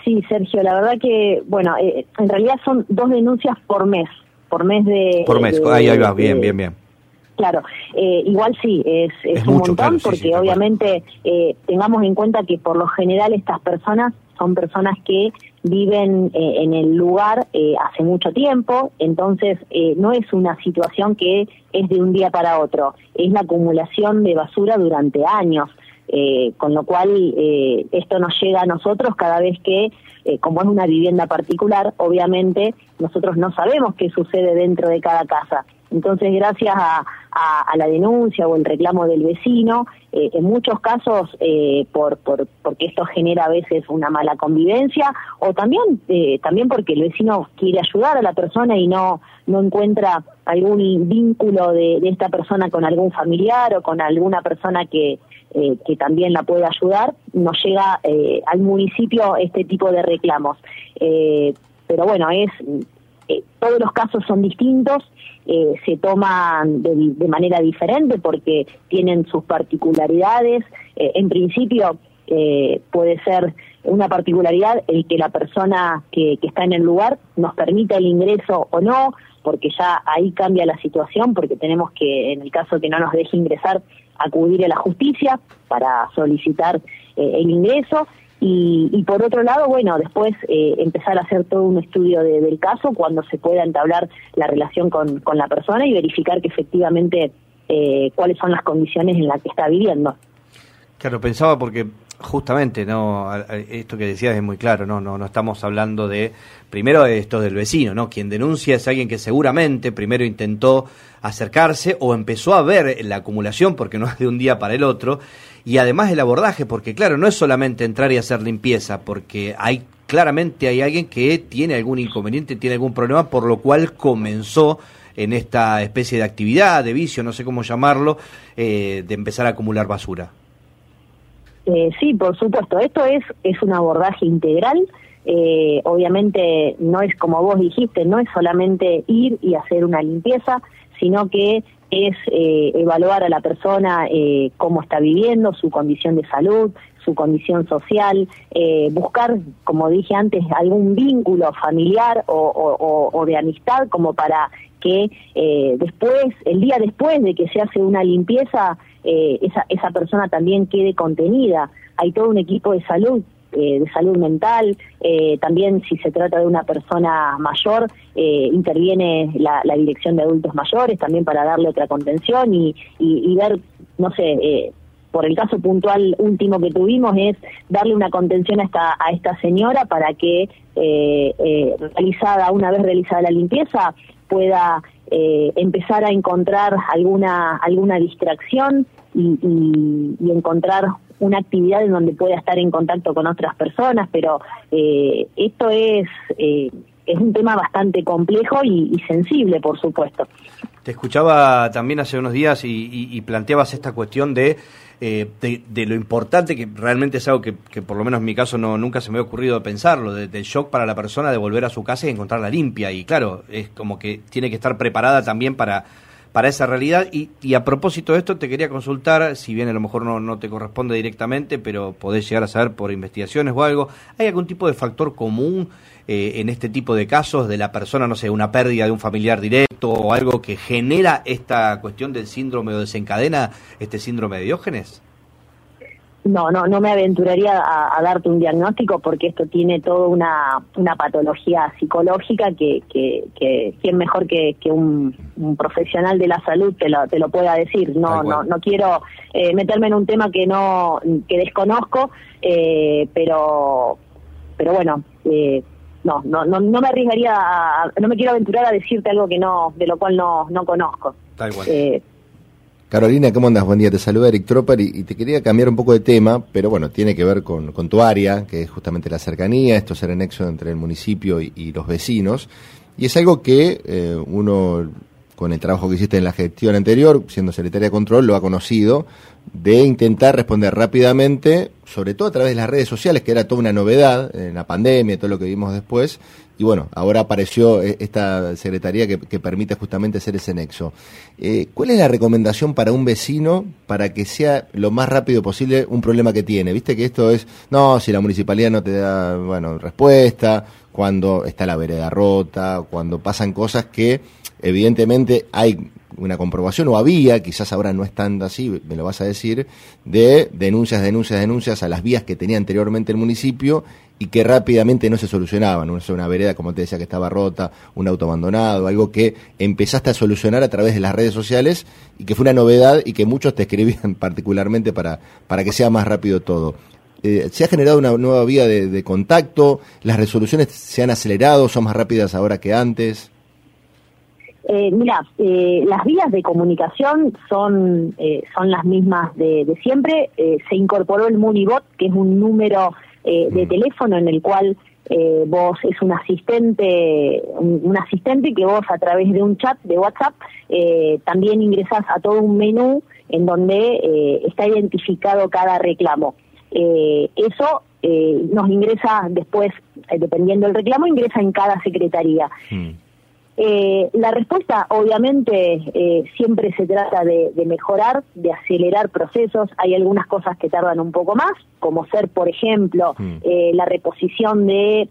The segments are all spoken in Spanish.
Sí, Sergio, la verdad que, bueno, en realidad son 2 denuncias por mes de... Por mes, ahí va, bien. Claro, igual sí, es un mucho, montón, claro, porque sí, obviamente tengamos en cuenta que por lo general estas personas son personas que viven en el lugar hace mucho tiempo, entonces no es una situación que es de un día para otro, es la acumulación de basura durante años, con lo cual esto nos llega a nosotros cada vez que, como es una vivienda particular, obviamente nosotros no sabemos qué sucede dentro de cada casa. Entonces, gracias a la denuncia o el reclamo del vecino, en muchos casos porque esto genera a veces una mala convivencia, o también porque el vecino quiere ayudar a la persona y no encuentra algún vínculo de esta persona con algún familiar o con alguna persona que también la pueda ayudar, nos llega al municipio este tipo de reclamos. Pero bueno, todos los casos son distintos, se toman de manera diferente porque tienen sus particularidades. En principio puede ser una particularidad el que la persona que está en el lugar nos permita el ingreso o no, porque ya ahí cambia la situación, porque tenemos que, en el caso que no nos deje ingresar, acudir a la justicia para solicitar el ingreso. Y por otro lado, bueno, después empezar a hacer todo un estudio del caso cuando se pueda entablar la relación con la persona y verificar que efectivamente cuáles son las condiciones en las que está viviendo. Claro, pensaba porque justamente no esto que decías es muy claro, no estamos hablando de, primero esto del vecino, ¿no? Quien denuncia es alguien que seguramente primero intentó acercarse o empezó a ver la acumulación, porque no es de un día para el otro, y además el abordaje, porque claro, no es solamente entrar y hacer limpieza, porque claramente hay alguien que tiene algún inconveniente, tiene algún problema, por lo cual comenzó en esta especie de actividad, de vicio, no sé cómo llamarlo, de empezar a acumular basura. Sí, por supuesto, esto es un abordaje integral. Obviamente no es, como vos dijiste, no es solamente ir y hacer una limpieza, sino que es evaluar a la persona cómo está viviendo, su condición de salud, su condición social, buscar, como dije antes, algún vínculo familiar o de amistad, como para que el día después de que se hace una limpieza, esa persona también quede contenida. Hay todo un equipo de salud mental, también si se trata de una persona mayor, interviene la Dirección de Adultos Mayores también para darle otra contención y ver, no sé, por el caso puntual último que tuvimos es darle una contención a esta señora para que una vez realizada la limpieza pueda empezar a encontrar alguna distracción y encontrar una actividad en donde pueda estar en contacto con otras personas, pero esto es un tema bastante complejo y sensible, por supuesto. Te escuchaba también hace unos días y planteabas esta cuestión de lo importante, que realmente es algo que por lo menos en mi caso nunca se me había ocurrido pensarlo, del shock para la persona de volver a su casa y encontrarla limpia, y claro, es como que tiene que estar preparada también para esa realidad. Y a propósito de esto te quería consultar, si bien a lo mejor no te corresponde directamente, pero podés llegar a saber por investigaciones o algo, ¿hay algún tipo de factor común en este tipo de casos de la persona, no sé, una pérdida de un familiar directo o algo que genera esta cuestión del síndrome o desencadena este síndrome de Diógenes? No me aventuraría a darte un diagnóstico, porque esto tiene toda una patología psicológica que quién mejor que un profesional de la salud te lo pueda decir. No quiero meterme en un tema que desconozco, pero bueno, no me arriesgaría no me quiero aventurar a decirte algo de lo cual no conozco. Tal cual. Carolina, ¿cómo andas? Buen día, te saluda Eric Tropper y te quería cambiar un poco de tema, pero bueno, tiene que ver con tu área, que es justamente la cercanía, esto es el nexo entre el municipio y los vecinos, y es algo que uno con el trabajo que hiciste en la gestión anterior, siendo secretaria de Control, lo ha conocido, de intentar responder rápidamente, sobre todo a través de las redes sociales, que era toda una novedad en la pandemia, todo lo que vimos después, y bueno, ahora apareció esta secretaría que permite justamente hacer ese nexo. ¿Cuál es la recomendación para un vecino para que sea lo más rápido posible un problema que tiene? Viste que esto es, no, si la municipalidad no te da, bueno, respuesta, cuando está la vereda rota, cuando pasan cosas que evidentemente hay una comprobación, o había, quizás ahora no es tanto así, me lo vas a decir, de denuncias a las vías que tenía anteriormente el municipio y que rápidamente no se solucionaban. No sé, una vereda, como te decía, que estaba rota, un auto abandonado, algo que empezaste a solucionar a través de las redes sociales y que fue una novedad y que muchos te escribían particularmente para que sea más rápido todo. ¿Se ha generado una nueva vía de contacto? ¿Las resoluciones se han acelerado? ¿Son más rápidas ahora que antes? Mira, las vías de comunicación son las mismas de siempre. Se incorporó el Munibot, que es un número de teléfono en el cual vos es un asistente que vos a través de un chat de WhatsApp también ingresás a todo un menú en donde está identificado cada reclamo. Eso nos ingresa después, dependiendo del reclamo, ingresa en cada secretaría. La respuesta, obviamente, siempre se trata de mejorar, de acelerar procesos. Hay algunas cosas que tardan un poco más, como ser, por ejemplo, la reposición de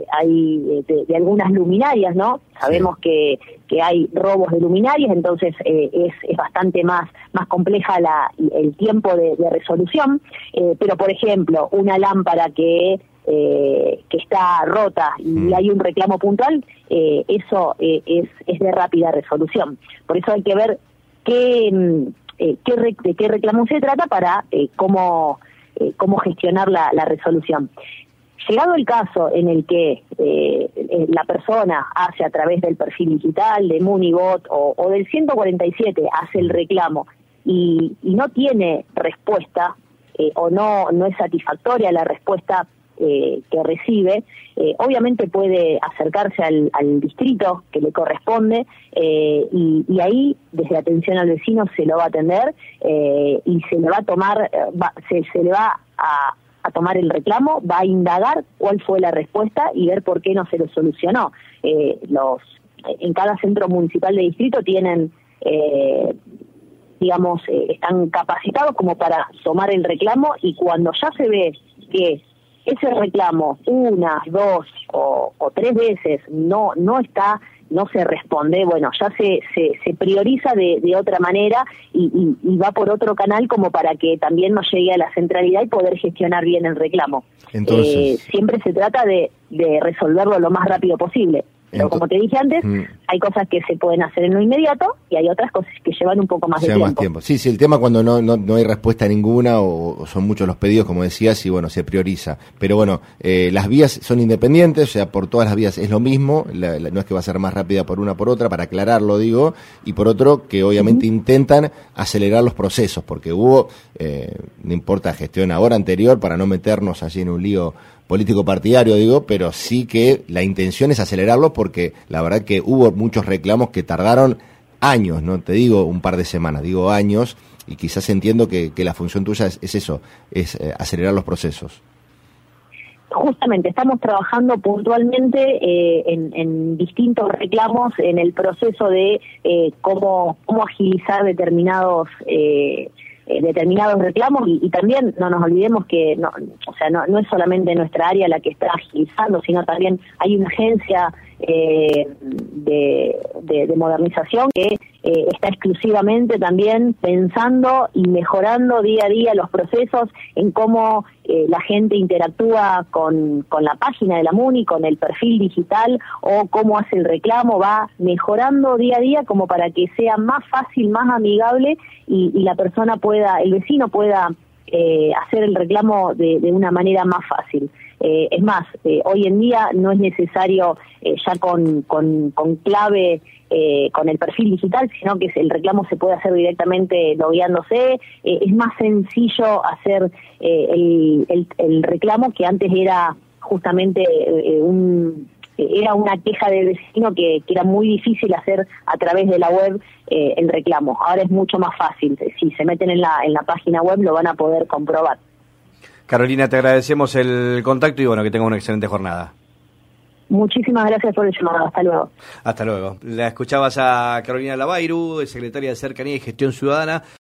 algunas luminarias, ¿no? Sabemos que hay robos de luminarias, entonces es bastante más compleja el tiempo de resolución. Pero, por ejemplo, una lámpara que está rota y hay un reclamo puntual, eso es de rápida resolución. Por eso hay que ver de qué reclamo se trata para cómo gestionar la resolución. Llegado el caso en el que la persona hace a través del perfil digital, de Munibot o del 147, hace el reclamo y no tiene respuesta o no es satisfactoria la respuesta que recibe, obviamente puede acercarse al distrito que le corresponde y ahí desde atención al vecino se lo va a atender y se le va a tomar se le va a tomar el reclamo, va a indagar cuál fue la respuesta y ver por qué no se lo solucionó. En cada centro municipal de distrito tienen están capacitados como para tomar el reclamo, y cuando ya se ve que ese reclamo una, dos o tres veces no se responde, bueno, ya se prioriza de otra manera y va por otro canal como para que también nos llegue a la centralidad y poder gestionar bien el reclamo. Entonces, siempre se trata de resolverlo lo más rápido posible. Pero como te dije antes, hay cosas que se pueden hacer en lo inmediato y hay otras cosas que llevan un poco más de tiempo. Sí, el tema cuando no hay respuesta ninguna o son muchos los pedidos, como decías, y bueno, se prioriza. Pero bueno, las vías son independientes, o sea, por todas las vías es lo mismo, no es que va a ser más rápida por una por otra, para aclararlo digo, y por otro que obviamente intentan acelerar los procesos, porque hubo, no importa gestión ahora, anterior, para no meternos allí en un lío político partidario, digo, pero sí que la intención es acelerarlo porque la verdad que hubo muchos reclamos que tardaron años, no te digo un par de semanas, digo años, y quizás entiendo que la función tuya es eso, es acelerar los procesos. Justamente, estamos trabajando puntualmente en distintos reclamos, en el proceso de cómo agilizar determinados reclamos y también no nos olvidemos que no es solamente nuestra área la que está agilizando, sino también hay una agencia de modernización que está exclusivamente también pensando y mejorando día a día los procesos en cómo la gente interactúa con la página de la MUNI, con el perfil digital o cómo hace el reclamo, va mejorando día a día como para que sea más fácil, más amigable y la persona el vecino pueda hacer el reclamo de una manera más fácil. Es más, hoy en día no es necesario ya con clave, con el perfil digital, sino que el reclamo se puede hacer directamente logueándose. Es más sencillo hacer el reclamo, que antes era justamente era una queja del vecino que era muy difícil hacer a través de la web el reclamo. Ahora es mucho más fácil. Si se meten en la página web lo van a poder comprobar. Carolina, te agradecemos el contacto y bueno, que tenga una excelente jornada. Muchísimas gracias por el llamado. Hasta luego. Hasta luego. La escuchabas a Carolina Lavairu, secretaria de Cercanía y Gestión Ciudadana.